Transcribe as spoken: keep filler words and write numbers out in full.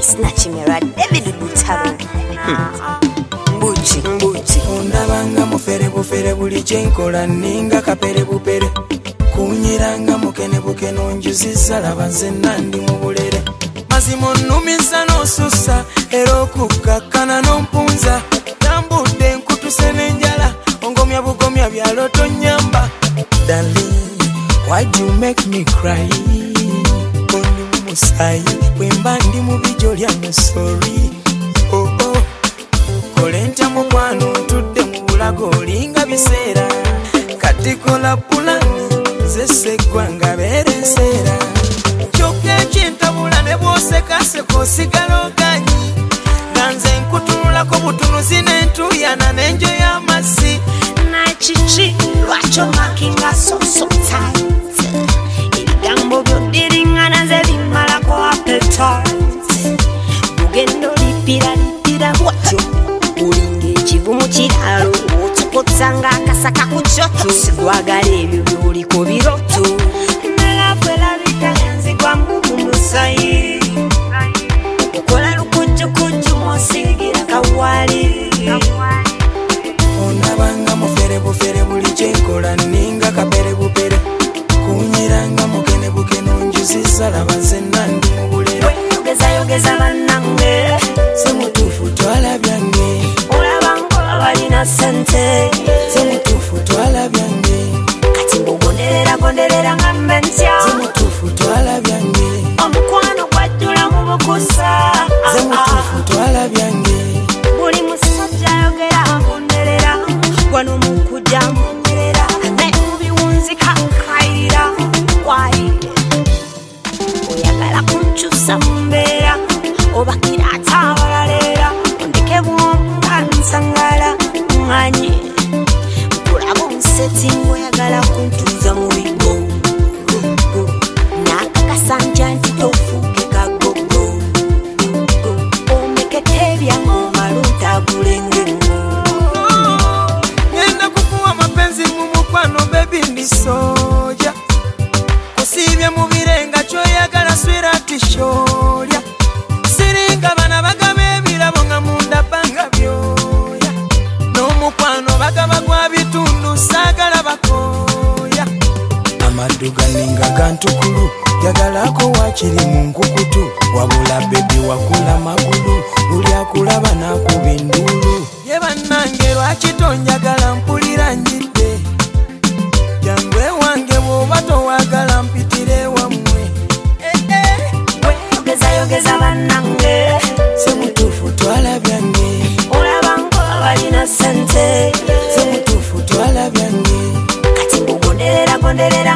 Snatchimera David Lutaro Mbuchi Mbuchi Ondabanga mufere bufere buli chenkola ninga kapere bupere kunyiranga mukene bukene onjuziza labanze nandi mu bulere mazimo numisa no susa ero kukakana no mpunza tambudde nkutuse nenjala ongomya bugomya byaloto nyamba darling why do you make me cry oni musai wemba ndi mu bijolya no sorry oh oh kolenta mukwano tudde mu bulago linga biseera katikola pulani zese kwanga beresera choke chintabula ne bose kase kosigalo ganyi ganze nkutulula ko butunuzi n'entuyana n'enjo y'amasi na chichi lwacho makinga so so tight ibigambo byodiringana ze bimala ko appetite bugendo lipira lipira bwacho ulinge chivumu kiralo otukotsanga akasaka ku kyoto sigwagala ebyo byoliko biroto nalapwela bitayanzi kwa mbugu musayi okola lukujjukuju mosigira kawali ondabanga mufere bufere buli chenkola ninga kapere bupere kunyiranga mukene bukene onjuziza labanze nandi mu bulere yogeza yogeza bannange semutuufu twala byange olabanga balina sente semutuufu twala byange kati mbugonderera gonderera nga mentya semutuufu twala byange omukwano gwajjula mu bukusa semutuufu twala byange buli musajja ayogera agonderera wano mukujja mponderera naye mubiwunzika nkayirira waire oyagala kunkyusa mu mbeera obakira ate abalalera ondeke bwonga nsangala ŋŋanye kulaba omuseti ng'oyagala kuntuuza mu bigo n'akakasanja nti tofuuke kagogo omekete ebyange omala ontagule ng'engo ngenda kukuwa mapenzi mu mukwano bebi ndi soja kusibye mu birenga kyoyagala swirati sholya siringa bana bagaba ebirabo nga munda banga byoya n'omukwano bagaba gwa bitundu saagala bakoya amaddu ganinga gantukulu yagalako wakiri mu nkukutu wabula bebi wakula magulu buli akulaba n'akuba enduulu ye bannange lwaki tonjagala mpulira njidde jangu ewange bw'oba towagala mpitire wammwe yogeza yogeza bannange semutuufu twala byange olabanga balina sente semutuufu twala byange kati mbugonderera gonderera